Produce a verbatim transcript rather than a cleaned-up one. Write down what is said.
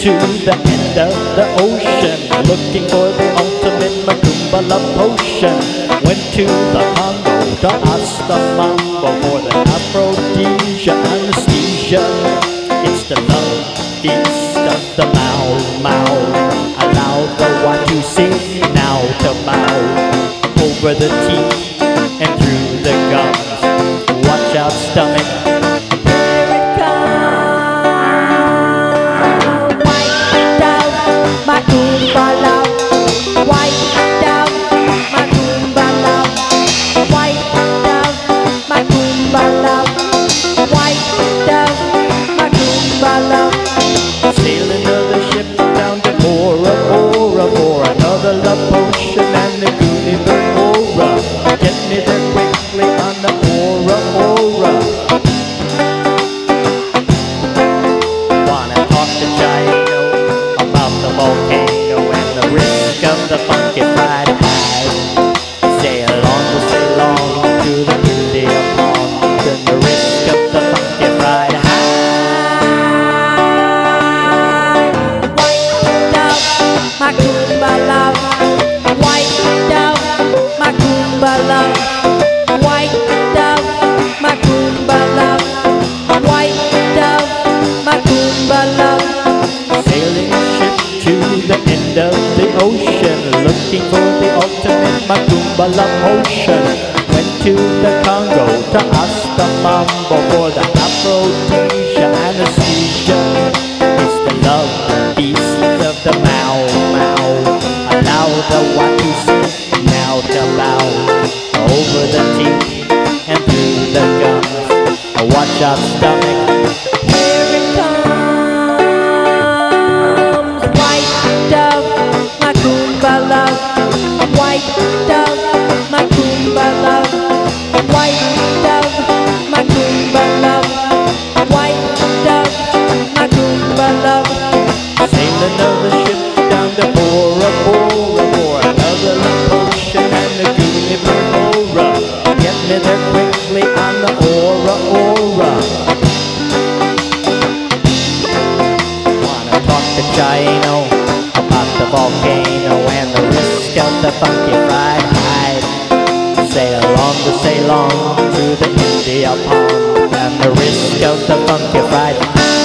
to the end of the ocean, looking for the ultimate Macumba love potion. Went to the Congo to ask the mambo for the aphrodisia anesthesia. It's the love feast of the Mau Mau. Allow the one to sing now to bow over the teeth and through the gums. Watch out, stomach. Here it comes. White dove, Macumba love. White dove, Macumba love. White dove, Macumba love. White dove, Macumba love. Sailing of the ship down to Bora Bora for another love potion and the Goonie Bird Aura. Get me there quickly on the Aura Aura. Wanna talk to Chino about the volcano and the risk of the funky fried high. Say along, we'll say long to the India pond and the risk of the funky fried high. Macumba love, white dove, Macumba love, white dove, Macumba love, white dove, Macumba love. Sailing a ship to the end of the ocean, looking for the ultimate Macumba love potion. Went to the Congo to ask the mambo for the aphrodisia anesthesia. It's the love feast of the Mau Mau. Allow the one to sit now to bow over the teeth and through the gums. Watch out, stomach. Here it comes. White dove, Macumba love. White dove, Macumba love. White dove, Macumba love. White dove, Macumba love. Sailing of the ship down to Bora Bora for another love potion and the Goonie Bird Aura. Get me there quickly on the Aura Aura. Wanna talk to Chino about the volcano and the risk of the funky fried hide. Sail along to sail on to the India pond and the risk of the funky fried hide.